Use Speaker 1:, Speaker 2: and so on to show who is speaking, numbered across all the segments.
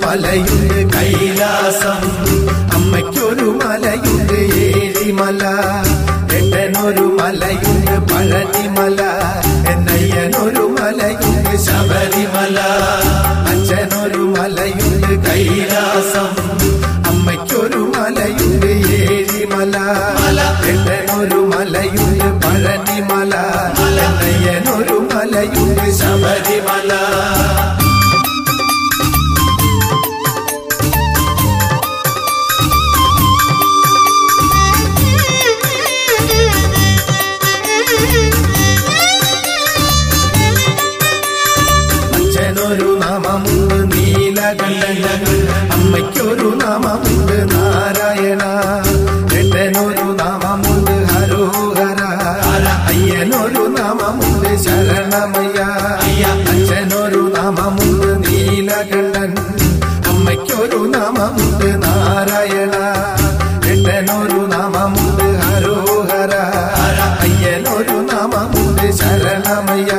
Speaker 1: മലയുണ്ട് കൈലാസം, അമ്മയ്ക്കൊരു മലയുണ്ട് ഏഴിമല, ഏട്ടനൊരു മലയുണ്ട് പഴനിമല, എന്നയ്യനൊരു മലയുണ്ട് ശബരിമല. അച്ഛനൊരു മലയുണ്ട് കൈലാസം, അമ്മയ്ക്കൊരു മലയുണ്ട് ഏഴിമല, ഏട്ടനൊരു മലയുണ്ട് പഴനിമല, എന്നയ്യനൊരു മലയുണ്ട് ശബരിമല. അച്ഛനൊരു നാമമുണ്ട് നീലകണ്ഠൻ, അമ്മയ്ക്കൊരു നാമമുണ്ട് നാരായണ, ഏട്ടനൊരു നാമമുണ്ട് ഹരോഹര, അയ്യനൊരു നാമമുണ്ട് ശരണമയ്യ. അച്ഛനൊരു നാമമുണ്ട് നീലകണ്ഠൻ, അമ്മയ്ക്കൊരു നാമമുണ്ട് നാരായണ, ഏട്ടനൊരു നാമമുണ്ട് ഹരോഹര, അയ്യനൊരു നാമമുണ്ട് ശരണമയ്യ.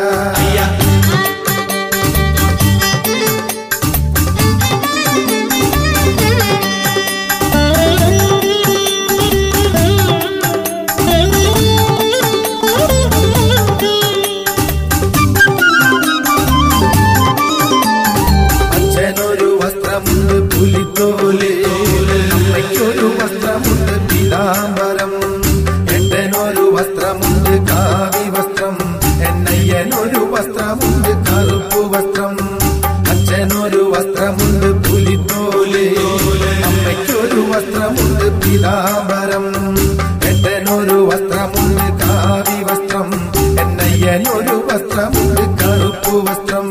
Speaker 1: പുലിത്തോല്, അമ്മയ്ക്കൊരു വസ്ത്രമുണ്ട് പീതാംബരം, ഏട്ടനൊരു വസ്ത്രമുണ്ട് കാവി വസ്ത്രം, എന്നയ്യനൊരു വസ്ത്രമുണ്ട് കറുപ്പു വസ്ത്രം. അച്ഛനൊരു വസ്ത്രമുണ്ട് പുലിത്തോല്, അമ്മയ്ക്കൊരു വസ്ത്രമുണ്ട് പീതാംബരം, ഏട്ടനൊരു വസ്ത്രമുണ്ട് കാവി വസ്ത്രം, എന്നയ്യനൊരു വസ്ത്രമുണ്ട് കറുപ്പു വസ്ത്രം.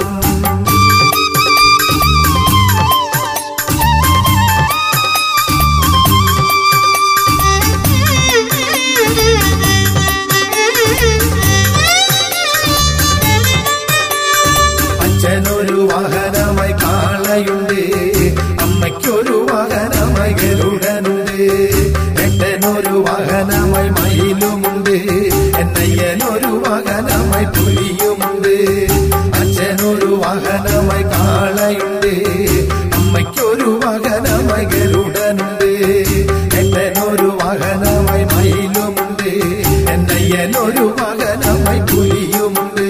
Speaker 1: അച്ഛനൊരു വാഹനമായി കാളയുണ്ട്, അമ്മയ്ക്കൊരു വാഹനമായി ഗരുഡനുണ്ട്, ഏട്ടനൊരു വാഹനമായി മയിലുമുണ്ട്, എന്നയ്യനൊരു വാഹനമായി പുലിയുമുണ്ട്. അച്ഛനൊരു വാഹനമായി കാളയുണ്ട്, അമ്മയ്ക്കൊരു വാഹനമായി ഗരുഡനുണ്ട്, ഏട്ടനൊരു വാഹനമായി മയിലുമുണ്ട്, എന്നയ്യനൊരു വാഹനമായി പുലിയുമുണ്ട്.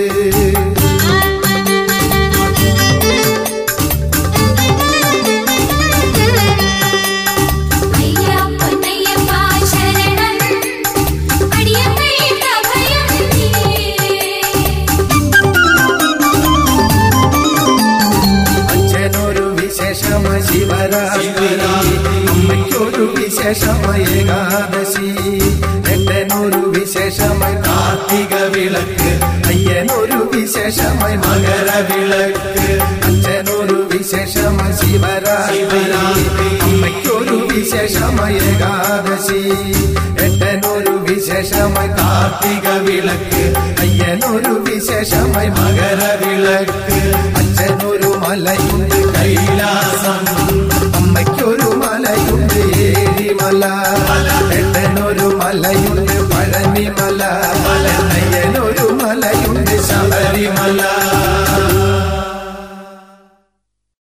Speaker 1: ശിവരാത്രി, അമ്മയ്ക്കൊരു വിശേഷമായ ഏകാദശി, ഏട്ടനൊരു വിശേഷമായി കാർത്തിക വിളക്ക്, അയ്യനൊരു വിശേഷമായി മകരവിളക്ക്. അച്ഛനൊരു വിശേഷമായി ശിവരാത്രി, അമ്മയ്ക്കൊരു വിശേഷമായ ഏകാദശി, ഏട്ടനൊരു വിശേഷമായി കാർത്തിക വിളക്ക്, അയ്യനൊരു വിശേഷമായി മകരവിളക്ക്. അച്ഛനൊരു മലയുണ്ട്